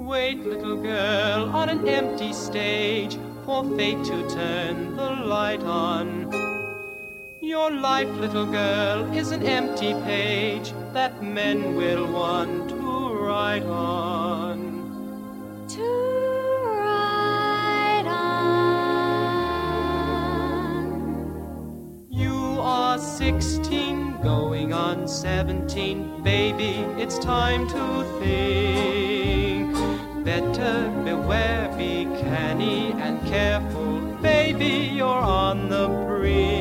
Wait, little girl, on an empty stage, for fate to turn the light on. Your life, little girl, is an empty page that men will want to write on. To write on. You are 16, going on 17. Baby, it's time to think. Better beware, be canny and careful. Baby, you're on the brink.